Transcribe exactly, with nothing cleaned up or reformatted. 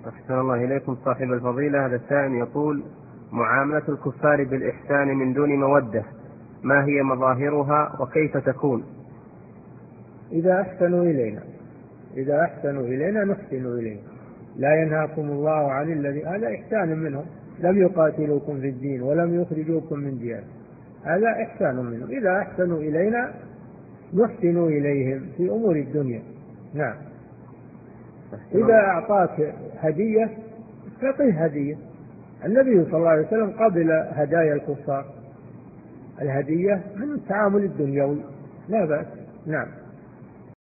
أحسن الله إليكم صاحب الفضيلة. هذا السائل يقول: معاملة الكفار بالإحسان من دون مودة، ما هي مظاهرها وكيف تكون؟ إذا أحسنوا إلينا إذا أحسنوا إلينا نحسن إليهم. لا ينهاكم الله عن الذي، هذا إحسان منهم، لم يقاتلوكم في الدين ولم يخرجوكم من دياركم، هذا إحسان منهم. إذا أحسنوا إلينا نحسن إليهم في أمور الدنيا. نعم. إذا أعطاك هدية فقه هدية. النبي صلى الله عليه وسلم قبل هدايا الكفار، الهدية من التعامل الدنيوي، لا بأس. نعم.